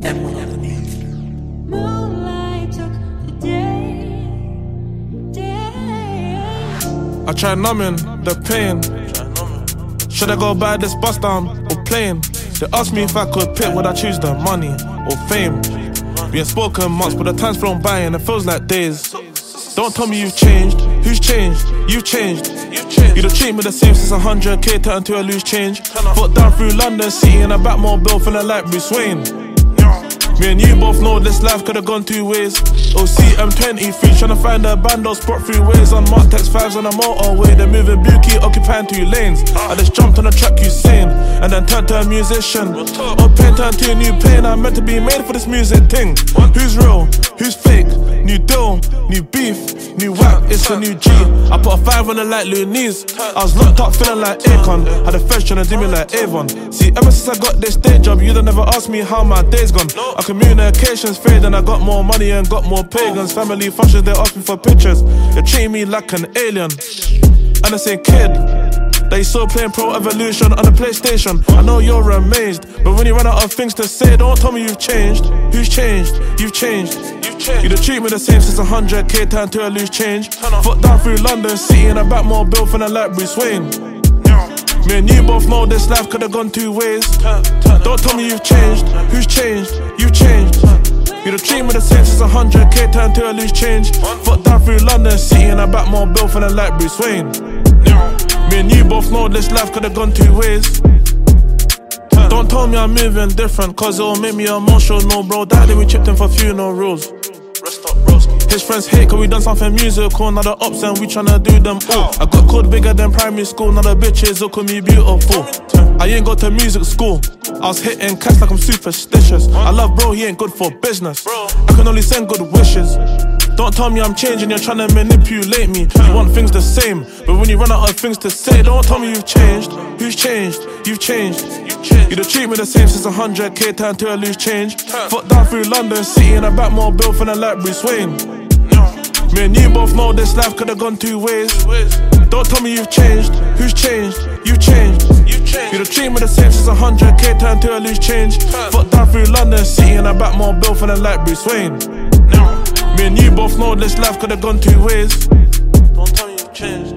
M1 underneath. Moonlight took the day. I try numbing the pain. Should I go buy this bus down or plane? They asked me if I could pick, would I choose the money or fame? We ain't spoken months, but the time's flown by and it feels like days. Don't tell me you've changed. Who's changed? You've changed. You don't treat me the same since 100k turned to a loose change. Foot down through London City in a Batmobile built feeling like Bruce Wayne. Me and you both know this life could've gone two ways. OC M23 tryna find a bando spot through ways on Mark Tex 5s on a motorway. They're moving blue key, occupying 2 lanes. I just jumped on the track you sane and then turned to a musician. Or pain turned to a new plane. I'm meant to be made for this music thing. Who's real? Who's fake? New deal, new beef, new whack, it's a new G. I put a 5 on it like Looney's. I was locked up feeling like Akon. Had a feds tryna do me like Avon. See, ever since I got this day job, you don't never ask me how my day's gone. Our communications fade and I got more money and got more pagans. Family functions, they ask me for pictures. You're treating me like an alien. And I say, kid, that you still playing Pro Evolution on the PlayStation. I know you're amazed, but when you run out of things to say, don't tell me you've changed. Who's changed? You've changed. You don't treat me the same since 100k turned to a loose change. Foot down through London City in a Batmobile built feeling like Bruce Wayne. Me and you both know this life could've gone two ways. Don't tell me you've changed. Who's changed? You've changed. You don't treat me the same since 100k turned to a loose change. Foot down through London City in a Batmobile built feeling like Bruce Wayne. Me and you both know this life could've gone two ways. Don't tell me I'm moving different, cause it'll make me emotional, bro. Daddy, we chipped in for funerals. His friends hate cause we done something musical. Now the ops and we tryna do them all. I got called bigger than primary school. Now the bitches look at me beautiful. I ain't got to music school. I was hitting cash like I'm superstitious. I love bro, he ain't good for business. I can only send good wishes. Don't tell me I'm changing, you're trying to manipulate me. You want things the same, but when you run out of things to say, don't tell me you've changed. Who's changed? You've changed. You don't treat me the same since 100k turned to a loose change. Foot down through London City in a Batmobile built feeling like Bruce Wayne. Me and you both know this life could've gone two ways. Don't tell me you've changed. Who's changed? You've changed. You don't treat me the same since 100k turned to a loose change. Foot down through London City in a Batmobile built feeling like Bruce Wayne. Me and you both know this life could've gone two ways. Don't tell me you've changed.